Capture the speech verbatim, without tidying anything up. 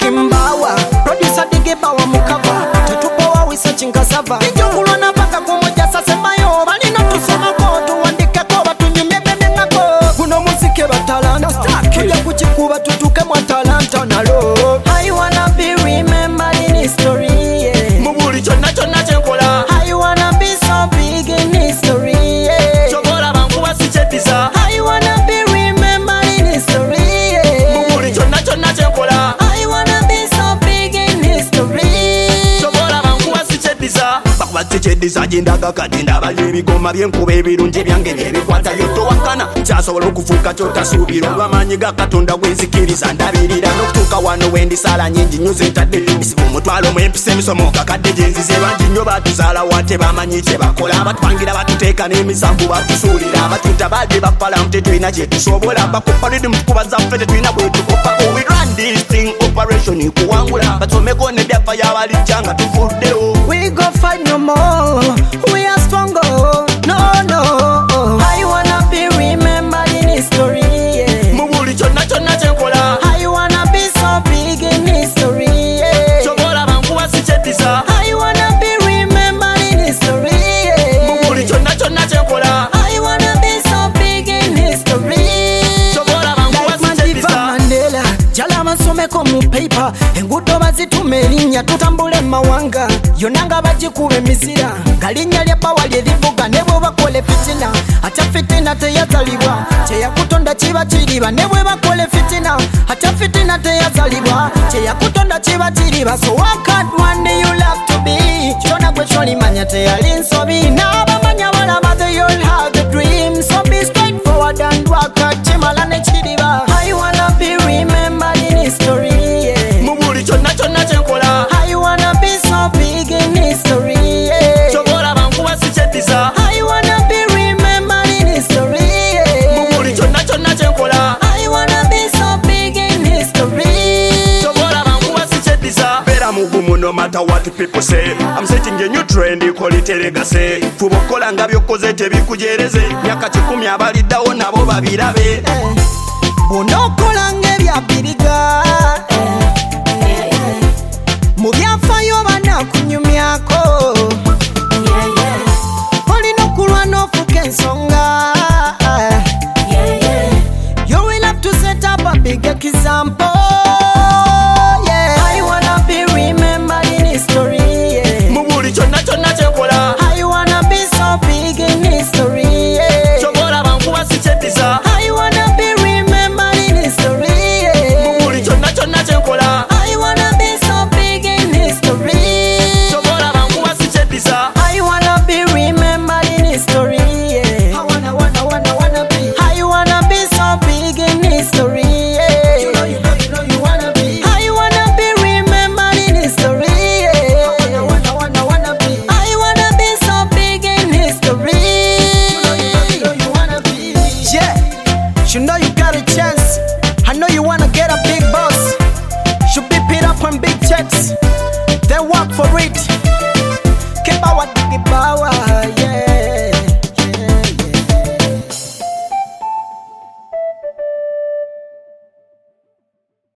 Mbawa producer dige bawa mukava tetupowa researching kasava ijokulwa na paka kumoja sasa mayo bali na tusoma ko tuandike ko batunyumye bebe ngako kuno muzike batalanta tujya kuchikuba tutuke mwa talanta nalo I wanna be remembered in history yeah. Mubuli chona chona chenkola I wanna be so big in history yeah. Chobola bangu wasichetiza I wanna be remembered in history yeah. Mubuli chona chona chenkola I wanna be so big in history chobola bangu wasichetiza bakwatichetiza jindaga kadinda bali goma byenkuba ebirungi byange byebikwata yoto wakana kyasobola okufuuka kyotasubira olwamanyi ga katonda gwezikiriza ndabirira n'okutuuka wano wendisala nyingi nnyo zentadde isibu omutwalo mwempisa emisomo kakadde gyenzize bangi nnyo batuzaala wate bamanyi kye bakola batwangira batuteeka n'emisanvu batusuulira abatuta badde bapalamu tetulina kye tusobola bakupa mu tukuba zaffe tetulina bwe tukopa we run this thing operation kuwangula batomeko ne byafa yabalijja nga tuvuddewo we go fight no more we are stronger no no I wanna be remembered in history yeah. Mubuli chona chona chenkola I wanna be so big in history yeah. Chobola bangu wasichetiza I wanna be remembered in history yeah. Mubuli chona chona chenkola I wanna be so big in history chobola bangu wasichetiza Mandela jala masomeko mu paper engudo bazitume erinnya tutambule mawanga yonanga bagikuba emisira galinnya lya bawa lyerivuga ne bwe bakole fitina ate fitina teyazalibwa kyeyakutonda kiba kiriba ne bwe bakole fitina ate fitina teyazalibwa kyeyakutonda kiba kiriba so what can't one day you love to be kyona gwe kyolimanya teyali nsobi n'abamanya balaba they all have the dream so be straightforward and work hard kimala ne kiriba I wanna be remembered in history yeah. Mubuli kyonna kyonna kyenkola I wanna be so big in history yeah. Chobola bangu wasichetiza I wanna be remembered in history yeah. Mubuli kyonna kyonna kyenkola I wanna be so big in history chobola bangu wasichetiza bera mugumu no matter what people say I'm setting a new trend equality legacy fuba okola nga byokoze tebikujereze myaka kikumi abaliddawo nabo babirabe eh. Bonokola ng'ebyabiriga eh. Mu byafaayo banakunyumyako olina okulwa n'ofuka ensonga you will have to set up a big example yeah. I wanna be remembered in history yeah. Mubuli kyonna kyonna kyenkola I wanna be so big in history yeah. Chobola bangu wasichetiza I wanna be remembered in history yeah. Mubuli kyonna kyonna kyenkola I wanna be so big in history chobola bangu wasichetiza I wanna be remembered in history yeah. I wanna wanna wanna wanna be I wanna be so big in history yeah. You know you know you know you wanna be I wanna be remembered in history yeah. I wanna wanna wanna wanna be I wanna be so big in history you know you know you know you wanna be yeah. You know you got a chance I know you wanna get a big boss should be paid up on big checks then work for it